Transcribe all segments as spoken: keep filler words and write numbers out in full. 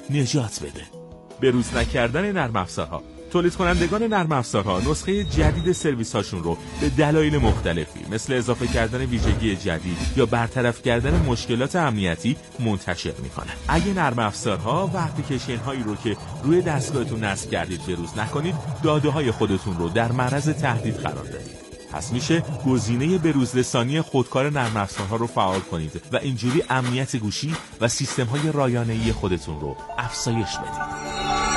نجات بده. بروز نکردن نرم افزارها. تولید کنندگان نرم افزارها نسخه جدید سرویس هاشون رو به دلایل مختلفی مثل اضافه کردن ویژگی جدید یا برطرف کردن مشکلات امنیتی منتشر میکنن. اگه نرم افزارها و اپلیکیشن هایی رو که روی دستگاهتون نصب کردید بروز نکنید، داده های خودتون رو در معرض تهدید قرار دادید. پس میشه گزینه بروزرسانی خودکار نرم افزارها رو فعال کنید و اینجوری امنیت گوشی و سیستم های رایانه‌ای خودتون رو افزایش بدید.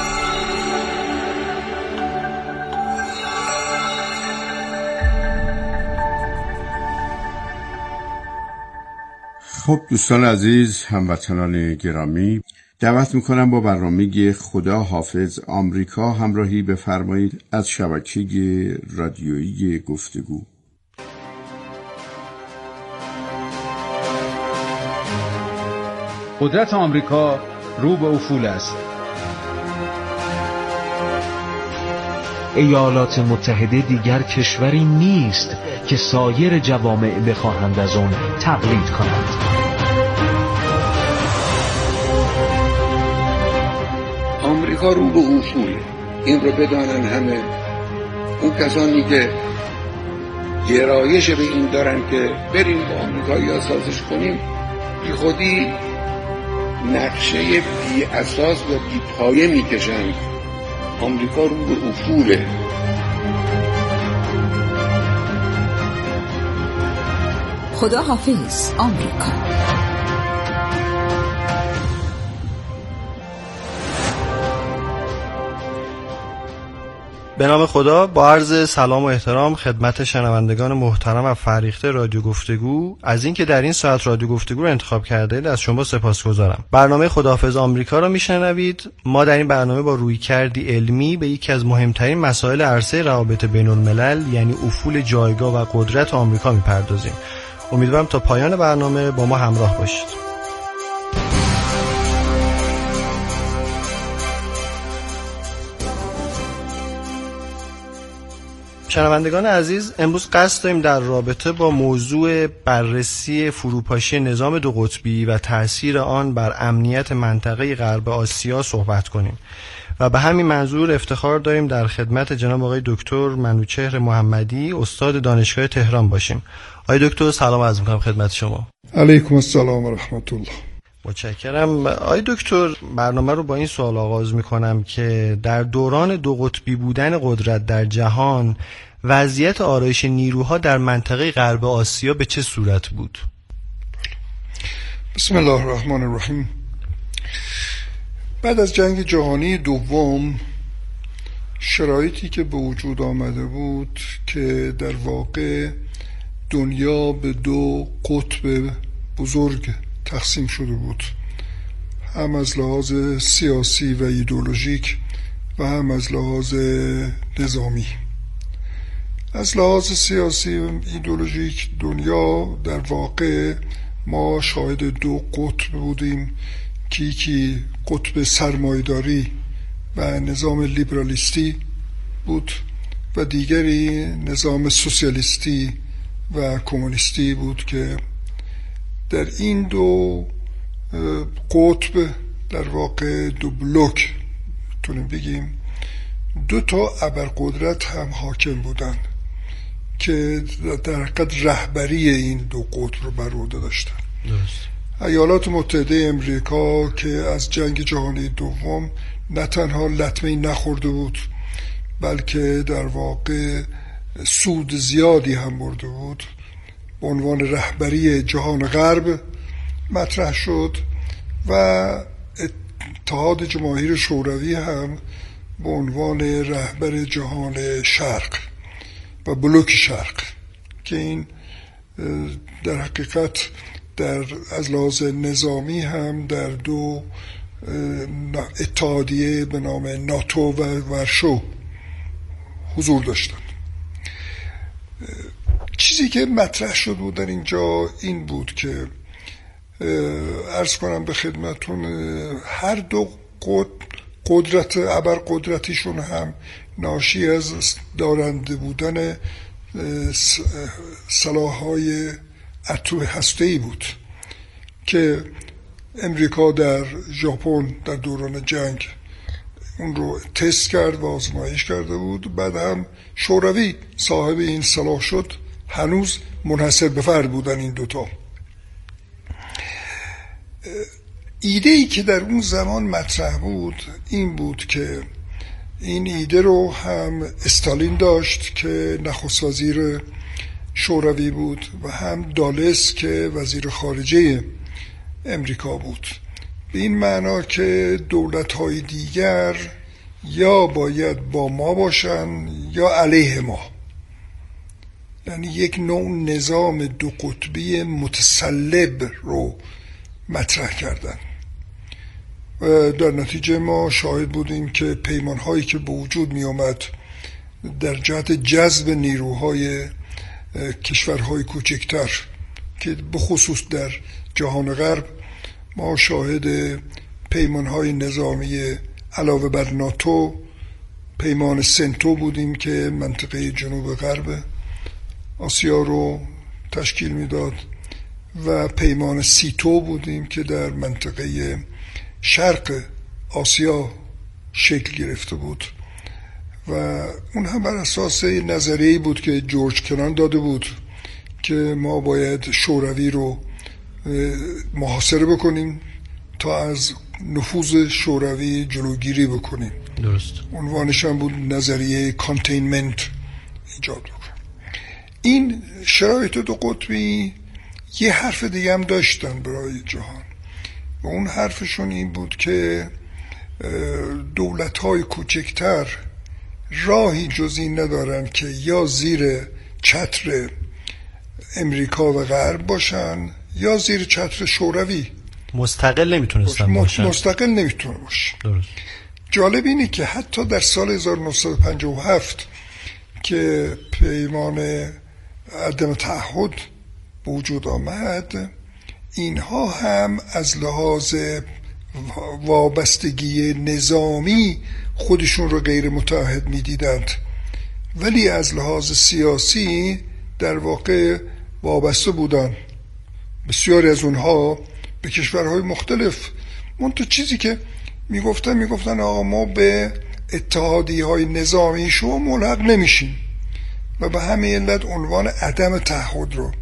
خب دوستان عزیز، هموطنان گرامی، دعوت میکنم با برنامه خدا حافظ آمریکا همراهی بفرمایید از شبکه رادیویی گفتگو. قدرت آمریکا رو به افول است. ایالات متحده دیگر کشوری نیست که سایر جوامع بخواهند از آن تقلید کنند. آمریکا رو به افول، این رو بدانن همه. اون کسانی که گرایش به این دارن که بریم با آمریکایی‌ها سازش کنیم، بی خودی نقشه بی اساس و بی پایه میکشند. آمریکا رو به افوله. خدا حافظ آمریکا. به نام خدا، با عرض سلام و احترام خدمت شنوندگان محترم و فریخته رادیو گفتگو، از اینکه در این ساعت رادیو گفتگو رو انتخاب کردید از شما سپاسگزارم. برنامه خداحافظ آمریکا رو میشنوید. ما در این برنامه با رویکردی علمی به یکی از مهمترین مسائل عرصه روابط بین الملل یعنی افول جایگاه و قدرت آمریکا میپردازیم. امیدوارم تا پایان برنامه با ما همراه باشید. شنوندگان عزیز، امروز قصد داریم در رابطه با موضوع بررسی فروپاشی نظام دو قطبی و تأثیر آن بر امنیت منطقه غرب آسیا صحبت کنیم و به همین منظور افتخار داریم در خدمت جناب آقای دکتر منوچهر محمدی، استاد دانشگاه تهران باشیم. آقای دکتر سلام عرض می‌کنم خدمت شما. علیکم السلام و رحمت الله. متشکرم. آقای دکتر، برنامه رو با این سوال آغاز میکنم که در دوران دو قطبی بودن قدرت در جهان وضعیت آرایش نیروها در منطقه غرب آسیا به چه صورت بود؟ بسم الله الرحمن الرحیم. بعد از جنگ جهانی دوم شرایطی که به وجود آمده بود که در واقع دنیا به دو قطب بزرگ تقسیم شده بود، هم از لحاظ سیاسی و ایدئولوژیک و هم از لحاظ نظامی. از لحاظ سیاسی و ایدئولوژیک دنیا در واقع ما شاهد دو قطب بودیم که یکی قطب سرمایه‌داری و نظام لیبرالیستی بود و دیگری نظام سوسیالیستی و کمونیستی بود که در این دو قطب در واقع دو بلوک تونیم بگیم دو تا ابرقدرت هم حاکم بودن که در حقیقت رهبری این دو قطب رو بر عهده داشتن. ایالات متحده امریکا که از جنگ جهانی دوم نه تنها لطمه‌ای نخورده بود بلکه در واقع سود زیادی هم برده بود، به عنوان رهبری جهان غرب مطرح شد و اتحاد جماهیر شوروی هم به عنوان رهبر جهان شرق و بلوک شرق که این در حقیقت در از لحاظ نظامی هم در دو اتحادیه به نام ناتو و ورشو حضور داشتند. چیزی که مطرح شد بود در اینجا این بود که عرض کنم به خدمتون هر دو قدرت ابرقدرتیشون هم ناشی از دارنده بودن سلاح‌های اتمی هسته‌ای بود که امریکا در ژاپن در دوران جنگ اون رو تست کرد و آزمایش کرده بود. بعد هم شوروی صاحب این سلاح شد. هنوز منحصر به فرد بودن این دوتا. ایده ای که در اون زمان مطرح بود این بود که این ایده رو هم استالین داشت که نخست وزیر شوروی بود و هم دالس که وزیر خارجه امریکا بود، به این معنا که دولت‌های دیگر یا باید با ما باشن یا علیه ما، یعنی یک نوع نظام دو قطبی متسلب رو مطرح کردن. و در نتیجه ما شاهد بودیم که پیمان‌هایی که به وجود می آمد در جهت جذب نیروهای کشورهای کوچکتر که به خصوص در جهان غرب ما شاهد پیمان‌های نظامی علاوه بر ناتو پیمان سنتو بودیم که منطقه جنوب غرب آسیا رو تشکیل میداد و پیمان سیتو بودیم که در منطقه شرق آسیا شکل گرفته بود و اون هم بر اساس نظریه‌ای بود که جورج کنان داده بود که ما باید شوروی رو محاصره بکنیم تا از نفوذ شوروی جلوگیری بکنیم. درست. عنوانش هم بود نظریه کانتینمنت ایجاد بکنیم. این شرایط دو قطبی یه حرف دیگه هم داشتن برای جهان و اون حرفشون این بود که دولت‌های کوچکتر راهی جز این ندارن که یا زیر چتر امریکا و غرب باشن یا زیر چتر شوروی. مستقل نمیتونستن باشن. مستقل نمیتونه باشه. درست. جالب اینه که حتی در سال هزار و نهصد و پنجاه و هفت که پیمان عدم تعهد به وجود آمد، اینها هم از لحاظ وابستگی نظامی خودشون رو غیر متعهد می‌دیدند، ولی از لحاظ سیاسی در واقع وابسته بودن. بسیاری از اونها به کشورهای مختلف. منتها چیزی که میگفتن میگفتن آقا ما به اتحادیه‌های نظامی شما ملحق نمیشیم و به همین علت عنوان عدم تعهد رو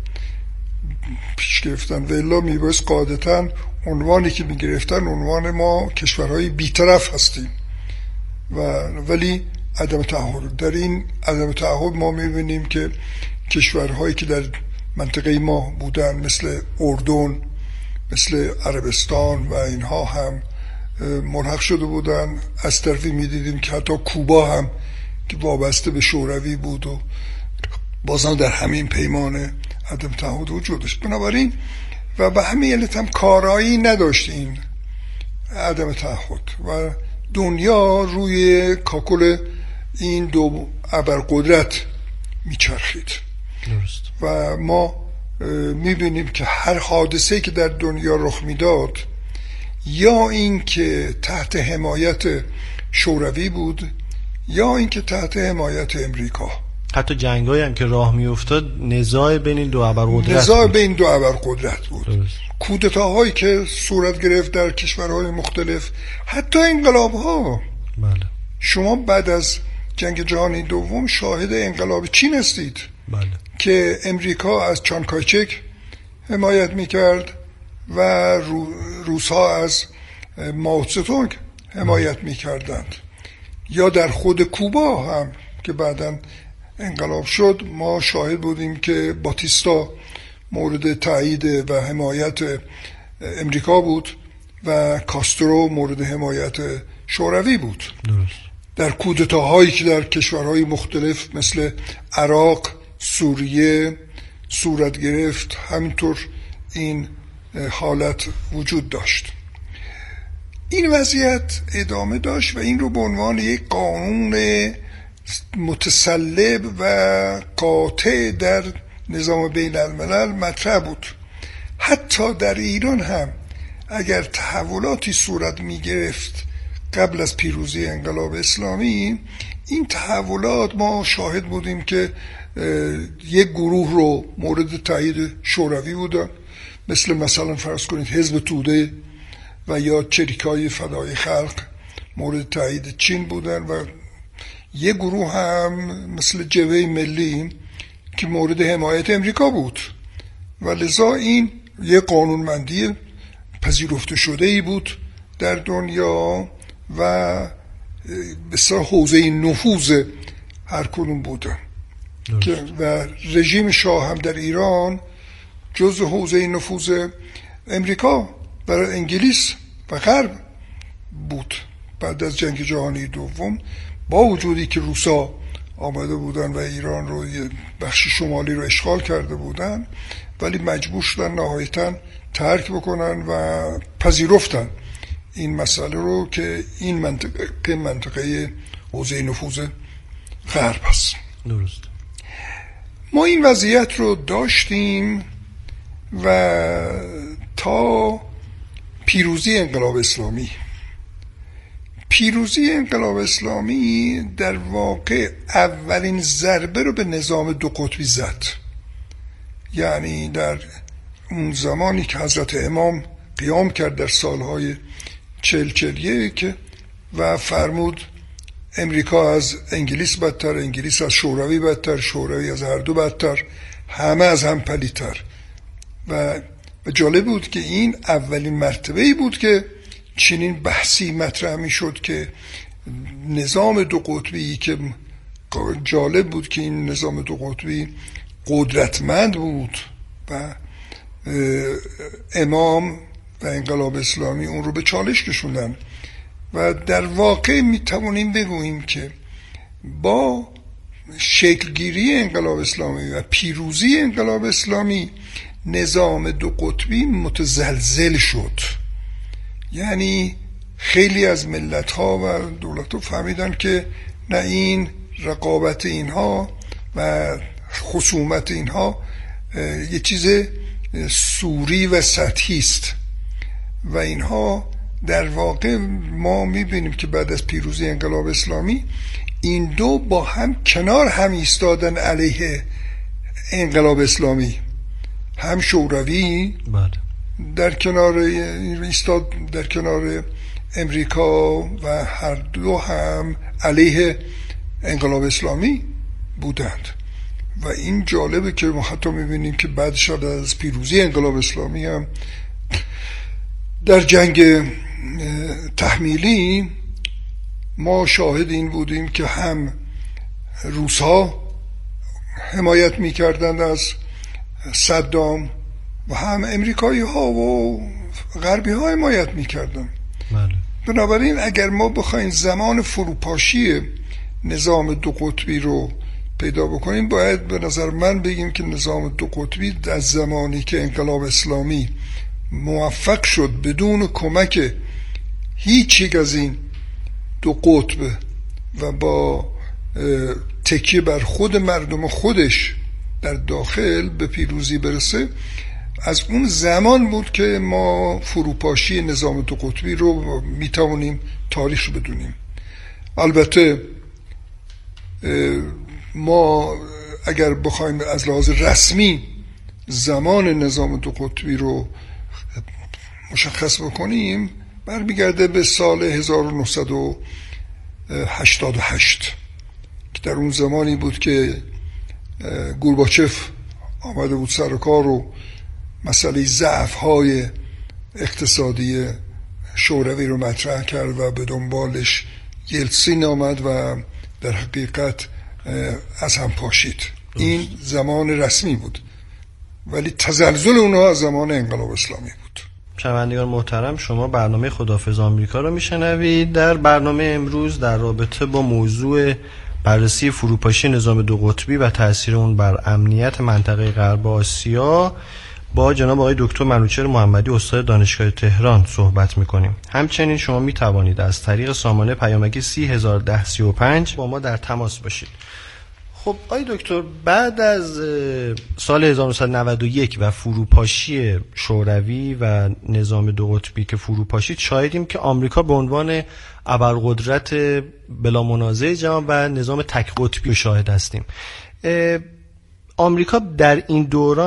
پیش گرفتن و الا میبایست قاعدتاً عنوانی که میگرفتن عنوان ما کشورهای بیطرف هستیم و ولی عدم تعهد. در این عدم تعهد ما میبینیم که کشورهایی که در منطقه ما بودن مثل اردن، مثل عربستان و اینها هم ملحق شده بودن. از طرفی میدیدیم که حتی کوبا هم که وابسته به شوروی بود و بازم در همین پیمان عدم تعهد وجود داشت. بنابراین و به همین علت هم کارایی نداشت این عدم تعهد و دنیا روی کاکل این دو ابرقدرت میچرخید. درست. و ما میبینیم که هر حادثه‌ای که در دنیا رخ میداد یا این که تحت حمایت شوروی بود یا این که تحت حمایت امریکا. حتی جنگایی هم که راه میافتاد نزاع بین این دو ابرقدرت نزاع بین دو ابرقدرت بود. درست. کودتاهایی که صورت گرفت در کشورهای مختلف، حتی انقلاب‌ها. بله. شما بعد از جنگ جهانی دوم شاهد انقلاب چین هستید. بله. که امریکا از چان کایچک حمایت میکرد و رو روس‌ها از مائو تسه حمایت میکردند. یا در خود کوبا هم که بعداً انقلاب شد ما شاهد بودیم که باتیستا مورد تایید و حمایت امریکا بود و کاسترو مورد حمایت شوروی بود. درست. در کودتاهایی که در کشورهای مختلف مثل عراق، سوریه صورت گرفت، همینطور این حالت وجود داشت. این وضعیت ادامه داشت و این رو به عنوان یک قانون متسلب و قاطع در نظام بین الملل مطرح بود. حتی در ایران هم اگر تحولاتی صورت می گرفت قبل از پیروزی انقلاب اسلامی، این تحولات ما شاهد بودیم که یک گروه رو مورد تایید شوروی بودن، مثل مثلا فرض کنید حزب توده و یا چریکای فدای خلق مورد تایید چین بودن و یه گروه هم مثل جبهه ملی که مورد حمایت امریکا بود و لذا این یه قانونمندی پذیرفته شده ای بود در دنیا و بسیار حوزه نفوذ هر کدوم بودن که و رژیم شاه هم در ایران جزء حوزه نفوذ امریکا برای انگلیس و غرب بود. بعد از جنگ جهانی دوم با وجودی که روسا آمده بودن و ایران رو بخش شمالی رو اشغال کرده بودن ولی مجبور شدن نهایتاً ترک بکنن و پذیرفتن این مسئله رو که این منطقه منطقه حوزه نفوذ غرب است. درست. ما این وضعیت رو داشتیم و تا پیروزی انقلاب اسلامی. پیروزی انقلاب اسلامی در واقع اولین ضربه رو به نظام دو قطبی زد. یعنی در اون زمانی که حضرت امام قیام کرد در سالهای چل چل یک و فرمود امریکا از انگلیس بدتر، انگلیس از شوروی بدتر، شوروی از هر دو بدتر، همه از هم پلیتر. و جالب بود که این اولین مرتبه‌ای بود که چنین بحثی مطرح می شد که نظام دو قطبی که جالب بود که این نظام دو قطبی قدرتمند بود و امام و انقلاب اسلامی اون رو به چالش کشوندن و در واقع می توانیم بگوییم که با شکلگیری انقلاب اسلامی و پیروزی انقلاب اسلامی نظام دو قطبی متزلزل شد. یعنی خیلی از ملت ها و دولت ها فهمیدن که نه، این رقابت اینها و خصومت اینها یه چیز سوری و سطحی است و اینها در واقع ما میبینیم که بعد از پیروزی انقلاب اسلامی این دو با هم کنار هم ایستادن علیه انقلاب اسلامی. هم شوروی در کنار ایستاد در کنار امریکا و هر دو هم علیه انقلاب اسلامی بودند و این جالبه که ما حتی میبینیم که بعدش از پیروزی انقلاب اسلامی هم در جنگ تحمیلی ما شاهد این بودیم که هم روس‌ها حمایت میکردند از صدام و هم امریکایی ها و غربی ها حمایت میکردن. بله. بنابراین اگر ما بخوایم زمان فروپاشی نظام دو قطبی رو پیدا بکنیم باید به نظر من بگیم که نظام دو قطبی در زمانی که انقلاب اسلامی موفق شد بدون کمک هیچ یک از این دو قطب و با تکیه بر خود مردم خودش در داخل به پیروزی برسه، از اون زمان بود که ما فروپاشی نظام دو قطبی رو میتوانیم تاریخ رو بدونیم. البته ما اگر بخوایم از لحاظ رسمی زمان نظام دو قطبی رو مشخص بکنیم برمیگرده به سال هزار و نهصد و هشتاد و هشت که در اون زمانی بود که گورباچف آمده بود سر کار و مسئله ضعف‌های اقتصادی شوروی رو مطرح کرد و به دنبالش یلتسین آمد و در حقیقت از هم پاشید. این زمان رسمی بود ولی تزلزل اونها از زمان انقلاب اسلامی بود. شنوندگان محترم، شما برنامه خداحافظ آمریکا رو میشنوید. در برنامه امروز در رابطه با موضوع بررسی فروپاشی نظام دو قطبی و تأثیر اون بر امنیت منطقه غرب آسیا با جناب آقای دکتر منوچهر محمدی استاد دانشگاه تهران صحبت میکنیم. همچنین شما میتوانید از طریق سامانه پیامکی سی هزار و ده سی و پنج با ما در تماس باشید. خب آقای دکتر، بعد از سال هزار و نهصد و نود و یک و فروپاشی شوروی و نظام دو قطبی که فروپاشید، شاهدیم که آمریکا به عنوان ابرقدرت بلا منازع جهان و نظام تک قطبی شاهد هستیم. آمریکا در این دوران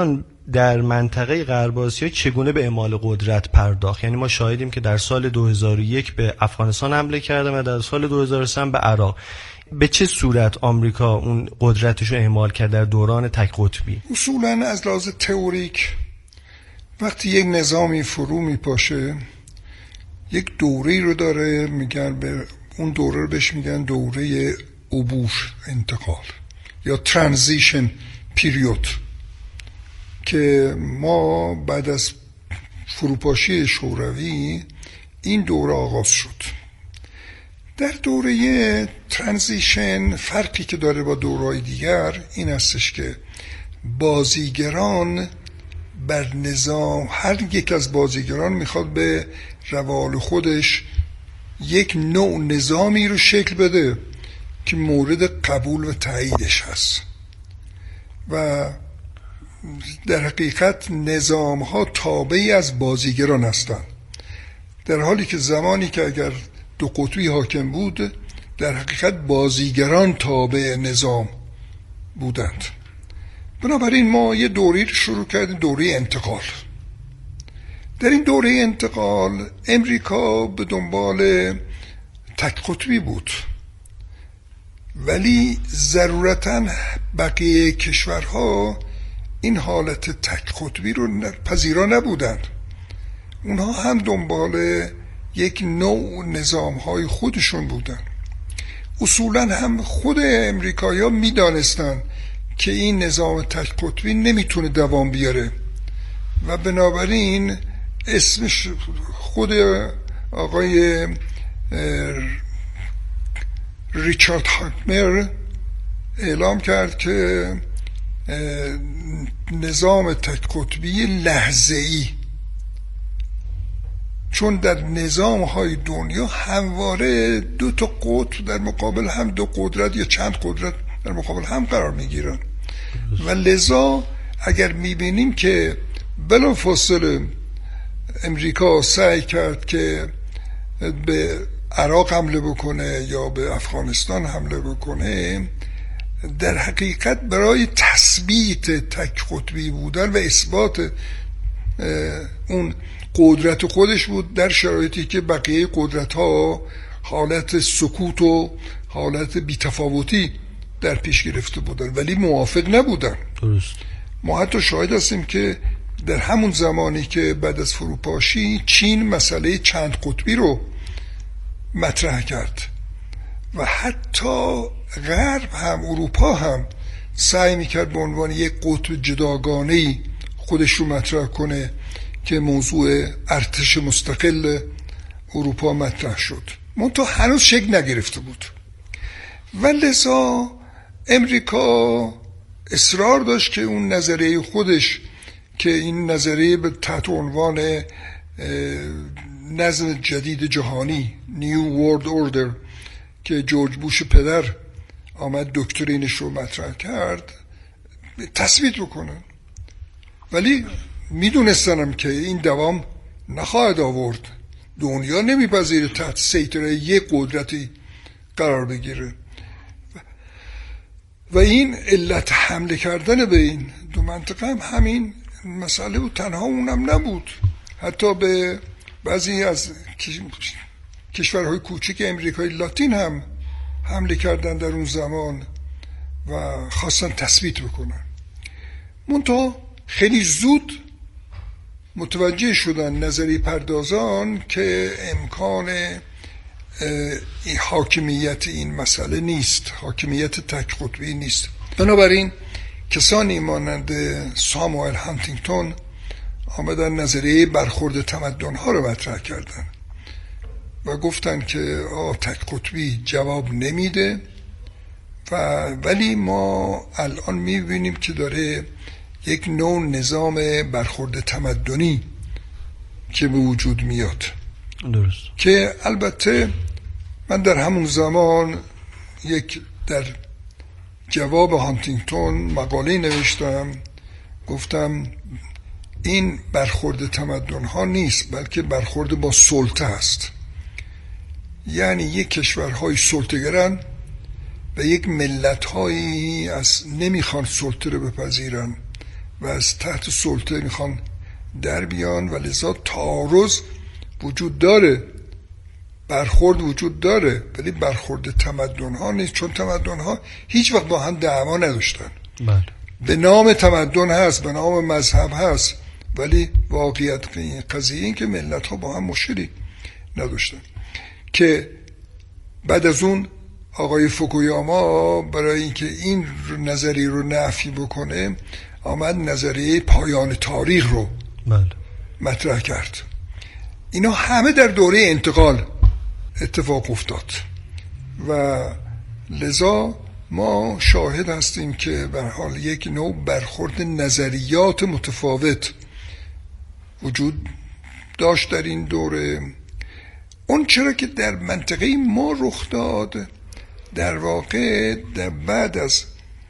در منطقه غرب آسیا چگونه به اعمال قدرت پرداخت؟ یعنی ما شاهدیم که در سال دو هزار و یک به افغانستان حمله کرده و در سال دو هزار و سه به عراق. به چه صورت آمریکا اون قدرتش رو اعمال کرد در دوران تک قطبی؟ اصولاً از لحاظ تئوریک وقتی یک نظامی فرو میپاشه یک دوره‌ای رو داره، میگن به اون دوره رو بهش میگن دوره عبور، انتقال یا ترانزیشن پیریود، که ما بعد از فروپاشی شوروی این دوره آغاز شد. در دوره ترانزیشن فرقی که داره با دوره‌های دیگر این هستش که بازیگران بر نظام، هر یک از بازیگران میخواد به روال خودش یک نوع نظامی رو شکل بده که مورد قبول و تاییدش هست و در حقیقت نظام ها تابعی از بازیگران هستند، در حالی که زمانی که اگر دو قطبی حاکم بود در حقیقت بازیگران تابع نظام بودند. بنابراین ما یه دوره شروع کردیم، دوره انتقال. در این دوره انتقال امریکا به دنبال تک قطبی بود، ولی ضرورتاً بقیه کشورها این حالت تک قطبی رو پذیرا نبودند. اونها هم دنبال یک نوع نظام‌های خودشون بودن. اصولاً هم خود امریکایی‌ها می‌دانستند که این نظام تک قطبی نمیتونه دوام بیاره و بنابراین اسمش خود آقای ریچارد هاکمر اعلام کرد که نظام تک قطبی لحظه‌ای، چون در نظام های دنیا همواره دو تا قطب در مقابل هم، دو قدرت یا چند قدرت در مقابل هم قرار میگیرن و لذا اگر میبینیم که بلافاصله امریکا سعی کرد که به عراق حمله بکنه یا به افغانستان حمله بکنه، در حقیقت برای تثبیت تک قطبی بودن و اثبات اون قدرت خودش بود در شرایطی که بقیه قدرت ها حالت سکوت و حالت بی‌تفاوتی در پیش گرفته بودن ولی موافق نبودن. درست. ما حتی شاهد هستیم که در همون زمانی که بعد از فروپاشی چین مسئله چند قطبی رو مطرح کرد و حتی غرب هم، اروپا هم سعی میکرد به عنوان یک قطب جداگانه‌ای خودش رو مطرح کنه که موضوع ارتش مستقل اروپا مطرح شد، منتها هنوز شکل نگرفته بود و لذا امریکا اصرار داشت که اون نظریه خودش که این نظریه به تحت عنوان نظم جدید جهانی New World Order که جورج بوش پدر آمد دکترینش رو مطرح کرد تثبیت بکنن، ولی میدونستنم که این دوام نخواهد آورد. دنیا نمیپذیره تحت سیطره یک قدرتی قرار بگیره و این علت حمله کردن به این دو منطقه هم همین مسئله بود. تنها اونم نبود، حتی به بعضی از کشورهای کوچک امریکای لاتین هم حمله کردن در اون زمان و خواستن تثبیت بکنن. منتها خیلی زود متوجه شدن نظری پردازان که امکان این حاکمیت این مسئله نیست، حاکمیت تک قطبی نیست. بنابراین کسانی مانند ساموئل هانتینگتون آمدن نظریه برخورد تمدن‌ها رو مطرح کردن و گفتن که آه تک قطبی جواب نمیده و ولی ما الان میبینیم که داره یک نوع نظام برخورد تمدنی که به وجود میاد. درست. که البته من در همون زمان یک در جواب هانتینگتون مقاله نوشتم، گفتم این برخورد تمدن ها نیست بلکه برخورد با سلطه است. یعنی یک کشورهای سلطه‌گرن و یک ملت‌هایی از نمیخوان سلطه رو بپذیرن و از تحت سلطه میخوان در بیان و لذا تعارض وجود داره، برخورد وجود داره، ولی برخورد تمدن ها نیست، چون تمدن ها هیچ وقت با هم دعوا نداشتن. بله. به نام تمدن هست، به نام مذهب هست، ولی واقعیت این قضیه این که ملت ها با هم مشکلی نداشتن. که بعد از اون آقای فوکویاما برای اینکه این نظریه رو نفی بکنه آمد نظریه پایان تاریخ رو بله. مطرح کرد. اینا همه در دوره انتقال اتفاق افتاد و لذا ما شاهد هستیم که به حال یک نوع برخورد نظریات متفاوت وجود داشت در این دوره. اون چرا که در منطقه ما رخ داد در واقع در بعد از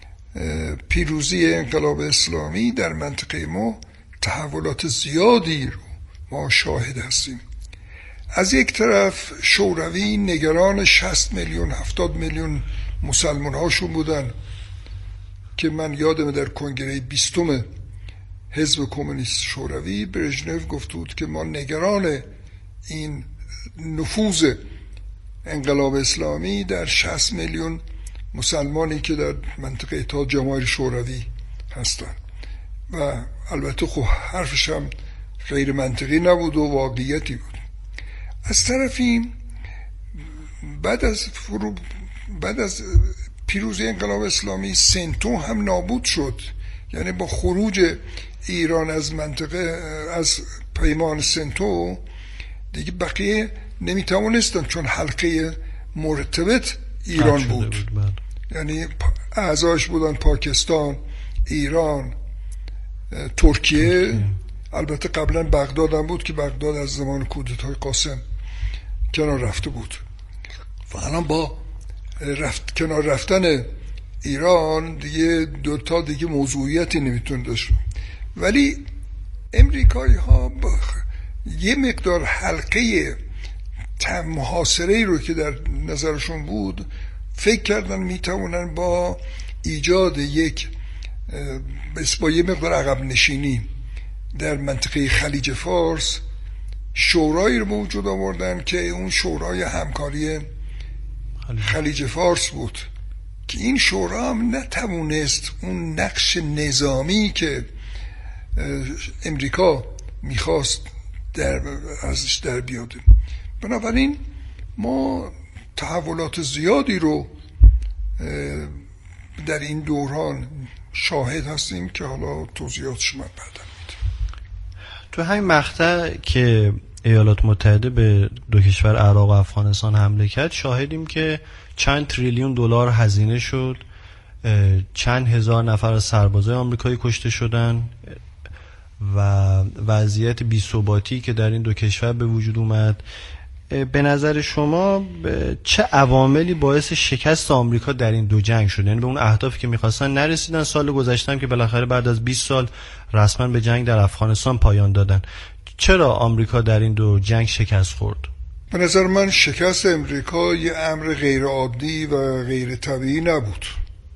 پیروزی انقلاب اسلامی در منطقه ما تحولات زیادی رو ما شاهد هستیم. از یک طرف شوروی نگران شصت میلیون هفتاد میلیون مسلمان هاشون بودن که من یادم در کنگره بیستم حزب کمونیست شوروی برژنف گفت بود که ما نگران این نفوذ انقلاب اسلامی در شصت میلیون مسلمانی که در منطقه اتحاد جماهیر شوروی هستن و البته خب حرفش هم غیر منطقی نبود و واقعیتی بود. از طرفی بعد از فرو بعد از پیروزی انقلاب اسلامی سنتو هم نابود شد، یعنی با خروج ایران از منطقه از پیمان سنتو دیگه بقیه نمیتوانستن، چون حلقه مرتبط ایران بود, بود یعنی اعضاش بودن پاکستان، ایران، ترکیه، البته قبلا بغداد هم بود که بغداد از زمان کودتای قاسم کنار رفته بود و الان با رفت کنار رفتن ایران دیگه دوتا دیگه موضوعیتی نمیتونه داشته. ولی امریکایی ها با یه مقدار حلقه محاصره رو که در نظرشون بود فکر کردن میتونن با ایجاد یک با یه مقدار عقب نشینی در منطقه خلیج فارس شورایی رو موجود آوردن که اون شورای همکاری خلیج فارس بود که این شورا هم نتوانست اون نقش نظامی که امریکا میخواست در ازش در بیاده. بنابراین ما تحولات زیادی رو در این دوران شاهد هستیم که حالا توضیحاتش من بعداً میدم. تو همین مقطع که ایالات متحده به دو کشور عراق و افغانستان حمله کرد شاهدیم که چند تریلیون دلار هزینه شد، چند هزار نفر از سربازای آمریکایی کشته شدن و وضعیت بی‌ثباتی که در این دو کشور به وجود اومد. به نظر شما چه عواملی باعث شکست آمریکا در این دو جنگ شد؟ یعنی به اون اهدافی که می‌خواستن نرسیدن. سال گذشته هم که بالاخره بعد از بیست سال رسما به جنگ در افغانستان پایان دادن. چرا آمریکا در این دو جنگ شکست خورد؟ به نظر من شکست امریکا یه امر غیر عادی و غیر طبیعی نبود.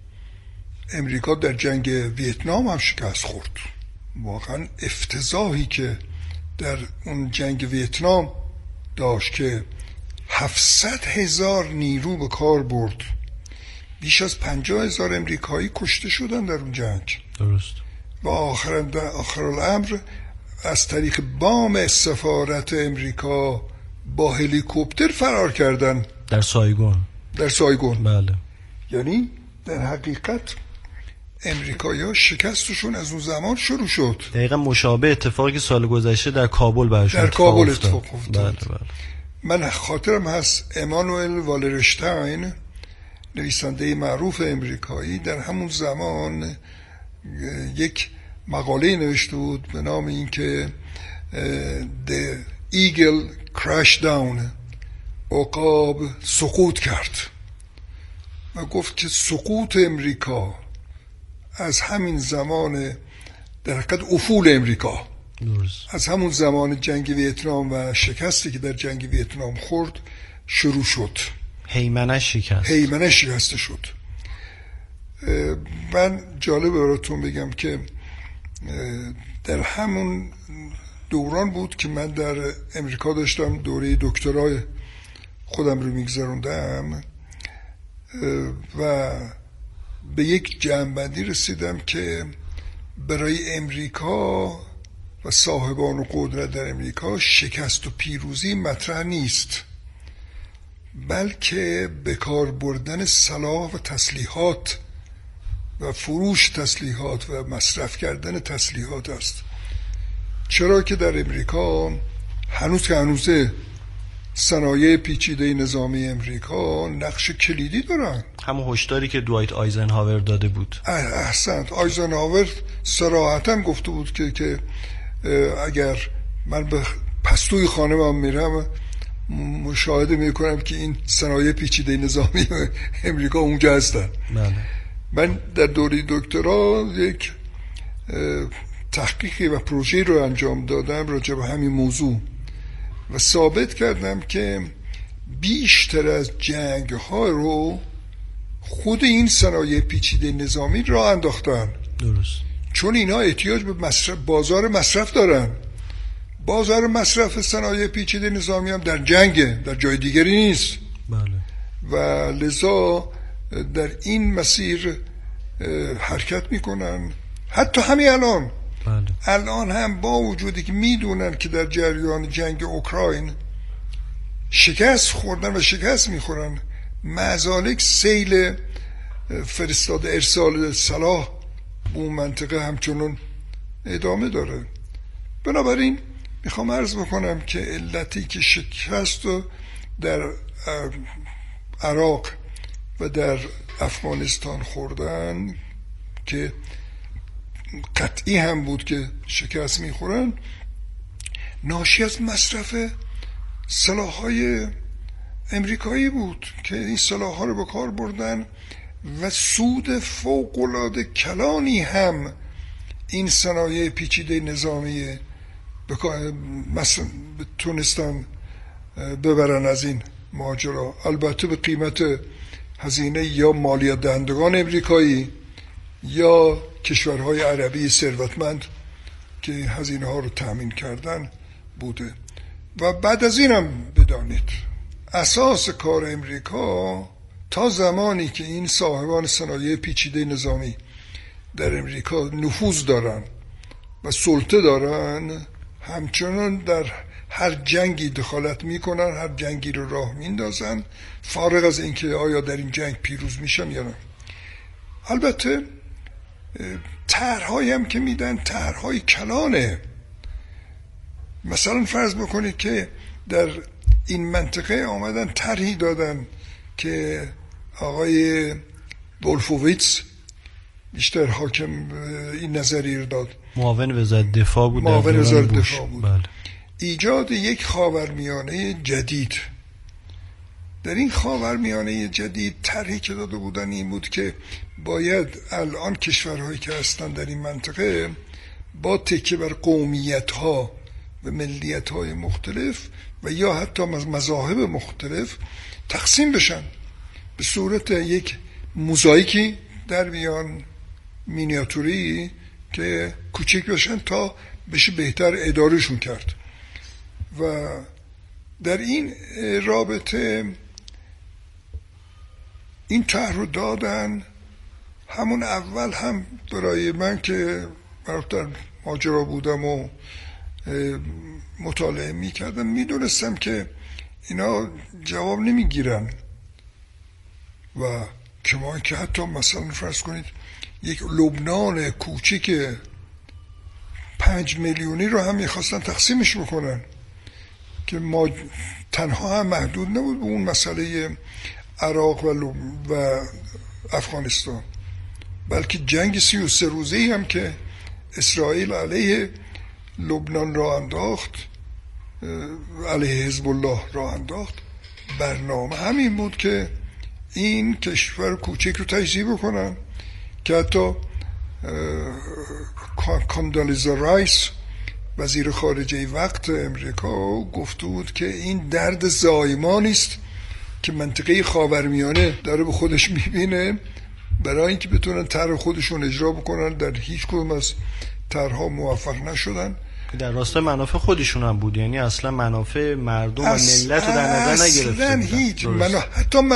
امریکا در جنگ ویتنام هم شکست خورد. واقعا افتضاحی که در اون جنگ ویتنام داشت که هفتصد هزار نیرو به کار برد، بیش از پنجاه هزار امریکایی کشته شدن در اون جنگ. درست. و آخر آخر الامر از طریق بام سفارت امریکا با هلیکوپتر فرار کردن در سایگون. در سایگون. بله. یعنی در حقیقت امریکایی‌ها شکستشون از اون زمان شروع شد. دقیقا مشابه اتفاقی که سال گذشته در کابل براشون در کابل اتفاق افتاد. بله بله. من خاطرم هست امانوئل والرشتاین نویسنده معروف امریکایی در همون زمان یک مقاله نوشته بود به نام این که The Eagle Crashed Down، عقاب سقوط کرد و گفت که سقوط امریکا از همین زمان در حقیقت افول امریکا درست. از همون زمان جنگ ویتنام و شکستی که در جنگ ویتنام خورد شروع شد. هیمنه شکست هیمنه شکسته شد. من جالب براتون بگم که در همون دوران بود که من در امریکا داشتم دوره دکترای خودم رو میگذروندم و به یک جمع‌بندی رسیدم که برای امریکا و صاحبان و قدرت در امریکا شکست و پیروزی مطرح نیست، بلکه به کار بردن سلاح و تسلیحات و فروش تسلیحات و مصرف کردن تسلیحات است. چرا که در امریکا هنوز که هنوزه صنایع پیچیده نظامی امریکا نقش کلیدی دارن. همون هشداری که دوایت آیزنهاور داده بود. احسنت. آیزنهاور صراحتاً گفته بود که که اگر من به پستوی خانه‌ام میرم مشاهده میکنم که این صنایع پیچیده نظامی امریکا اونجا هستن. بله. من در دوره دکترا یک تحقیقی و پروژه رو انجام دادم راجع به همین موضوع و ثابت کردم که بیشتر از جنگ ها رو خود این صنایع پیچیده نظامی راه انداختن. درست. چون اینا احتیاج به مصرف، بازار مصرف دارن. بازار مصرف صنایع پیچیده نظامی هم در جنگه، در جای دیگری نیست. بله. و لذا در این مسیر حرکت میکنن. حتی همین الان بله. الان هم با وجودی که میدونن که در جریان جنگ اوکراین شکست خوردن و شکست میخورن، مزالک سیل فرستاد ارسال سلاح اون منطقه همچنان ادامه داره. بنابراین میخوام عرض بکنم که علتی که شکست رو در عراق و در افغانستان خوردن که قطعی هم بود که شکست میخورن، ناشی از مصرف سلاح‌های امریکایی بود که این سلاح‌ها رو به کار بردن و سود فوق‌العاده کلانی هم این صنایع پیچیده نظامی مثلا تونستن ببرن از این ماجرا، البته به قیمت هزینه یا مالیات دهندگان امریکایی یا کشورهای عربی ثروتمند که هزینه ها رو تامین کردن بوده. و بعد از اینم بدانید اساس کار امریکا تا زمانی که این صاحبان صنایع پیچیده نظامی در امریکا نفوذ دارن و سلطه دارن، همچنان در هر جنگی دخالت میکنن، هر جنگی رو راه میندازن، فارغ از اینکه آیا در این جنگ پیروز میشن یا نه. البته طرح‌هایی هم که میدن طرح‌های کلانه. مثلا فرض بکنید که در این منطقه آمدن طرحی دادن که آقای ولفوویتس بیشتر حاکم این نظریه داد، معاون وزارت دفاع بود، معاون وزارت دفاع بود. بله. ایجاد یک خاورمیانه جدید. در این خاورمیانه جدید طرحی که داده بودن این بود که باید الان کشورهایی که هستن در این منطقه با تکیه بر قومیت‌ها و ملیت‌های مختلف و یا حتی مذاهب مختلف تقسیم بشن، به صورت یک موزاییکی در بیان مینیاتوری که کوچک بشن تا بشه بهتر ادارهشون کرد. و در این رابطه این طرح رو دادن. همون اول هم برای من که در ماجرا بودم و مطالعه میکردم میدونستم که اینا جواب نمیگیرن و کما که حتی مثلا فرض کنید یک لبنان کوچیک پنج میلیونی رو هم میخواستن تقسیمش بکنن که ما تنها هم محدود نبود به اون مسئله عراق و, و افغانستان، بلکه جنگ سی و سه روزه‌ای هم که اسرائیل علیه لبنان را انداخت، علیه حزب الله را انداخت، برنامه همین بود که این کشور کوچک رو تجزیه بکنن که حتی کاندالیزا رایس وزیر خارجه وقت امریکا گفته بود که این درد زایمانی است که منطقه خاورمیانه داره به خودش میبینه برای اینکه بتونن طرح خودشون اجرا بکنن در هیچ کدوم از طرحها موفق نشدن. در راستای منافع خودشون هم بود، یعنی اصلا منافع مردم و ملت رو در نظر نگرفتن. اصلا هیچ منو... حتی